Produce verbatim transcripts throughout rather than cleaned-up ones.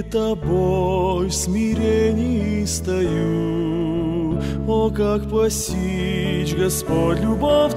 Перед тобой в смирении стою. О, как постичь, Господь, любовь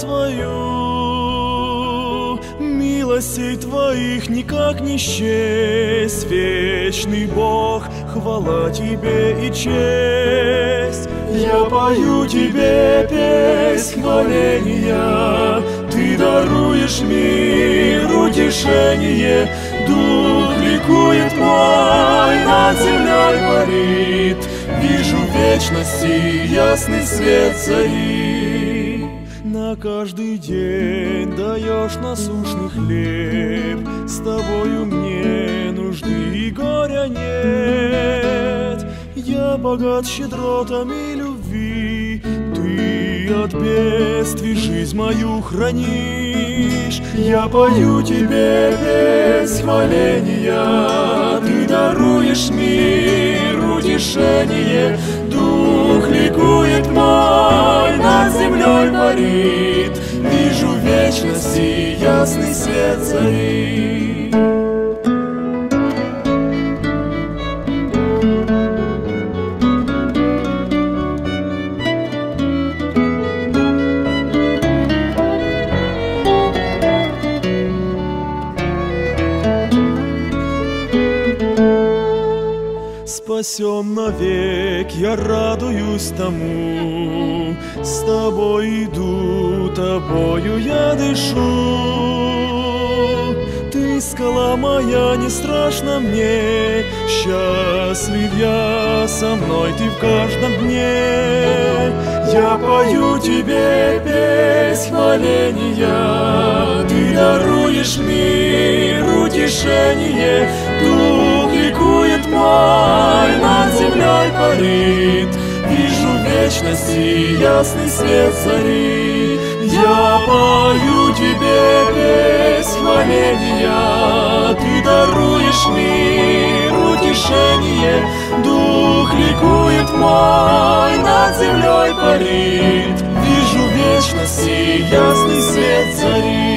Твою! Милостей Твоих никак не счесть, вечный Бог, хвала Тебе и честь. Я пою Тебе песнь хваления, Ты даруешь мир, утешение. Дух ликует мой, над землей парит, вижу в вечности ясный свет зари. На каждый день даешь насущный хлеб, с Тобою мне нужды и горя нет. Я богат щедротами любви, Ты от бедствий жизнь мою хранишь. Я пою Тебе песнь хваления, Ты даруешь мир, утешение. Дух ликует мой, над землей парит, вижу в вечности ясный свет зари. Спасен навек, я радуюсь тому, с Тобой иду, Тобою я дышу. Ты скала моя, не страшно мне, счастлив я, со мной Ты в каждом дне. Я пою Тебе песнь хваления, Ты даруешь мир, утешение. Дух ликует мой, над землей парит, вижу в вечности ясный свет зари. Я пою Тебе песнь хваления, Ты даруешь мир, утешение. Дух ликует мой, над землей парит, вижу в вечности ясный свет зари.